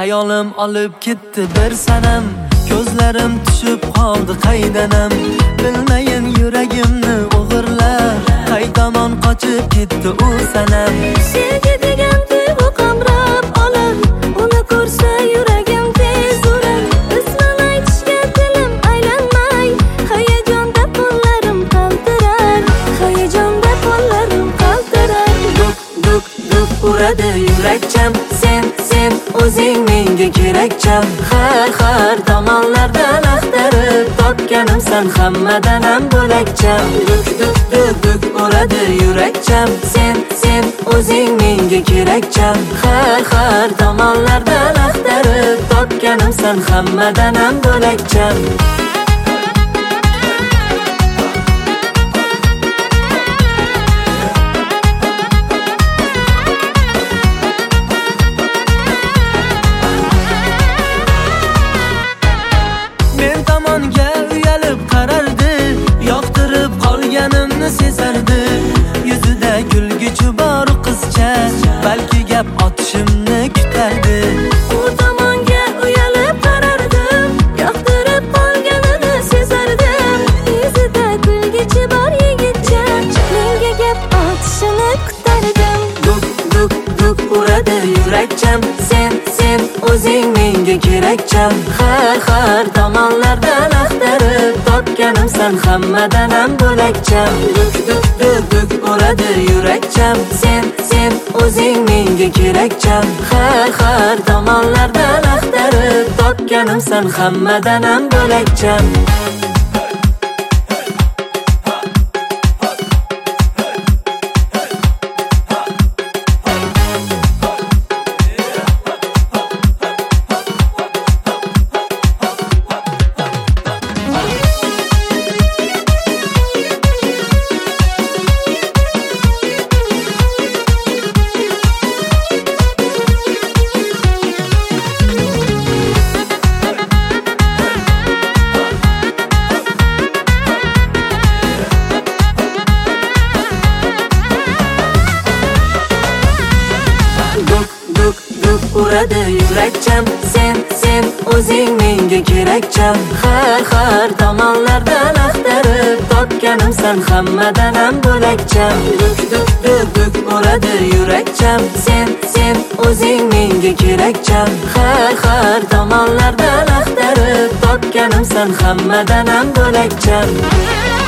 Xayolim olib ketdi bir sanam, ko'zlarim tushib qoldi qaydanam. Bilmayin yuragimni o'g'irlar, qay tomon qochib ketdi u sanam. Sevgi degan tuyg'u qamrab olar, uni ko'rsa yuragim tez urar. Ismini aytishga dilim aylanmay, hayajonda qo'llarim qaltirar, hayajonda qo'llarim qaltirar. Duk duk duk uradi yurakcham, sen o'zing menga kerakcham. Har tomonlardan axtarib topganimsan, hammadan ham bo'lakcham. Duk duk duk duk uradi yurakcham, sen o'zing menga kerakcham. Har tomonlardan axtarib topganimsan, hammadan ham bo'lakcham. Uyalib qarardi, yoqtirib qolganimni sezardi. Yuzida kulguchi bor qizcha, balki gap otishimni kutardi. U tomonga uyalib qarardim, yoqtirib qolganini sezardim. Yuzida kulguchi bor yigitcha, menga gap otishini kutardim. Duk duk duk uradi yurakcham, sen o'zing menga kerakcham. Har tomonlardan axtarib topganimsan, hammadan ham bo'lakcham. Duk duk duk duk uradi yurakcham, sen o'zing menga kerakcham. Har tomonlardan axtarib topganimsan, hammadan ham bo'lakcham. Uradi yurakcham, sen o'zing menga kerakcham. Har tomonlardan axtarib topganimsan, hammadan ham bo'lakcham. Duk duk duk duk uradi yurakcham, sen o'zing menga kerakcham. Har tomonlardan axtarib topganimsan, hammadan ham bo'lakcham.